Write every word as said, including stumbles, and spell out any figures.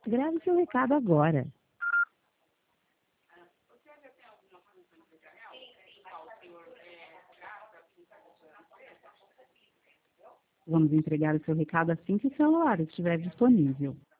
Grave seu recado agora. Vamos entregar o seu recado assim que o celular estiver disponível.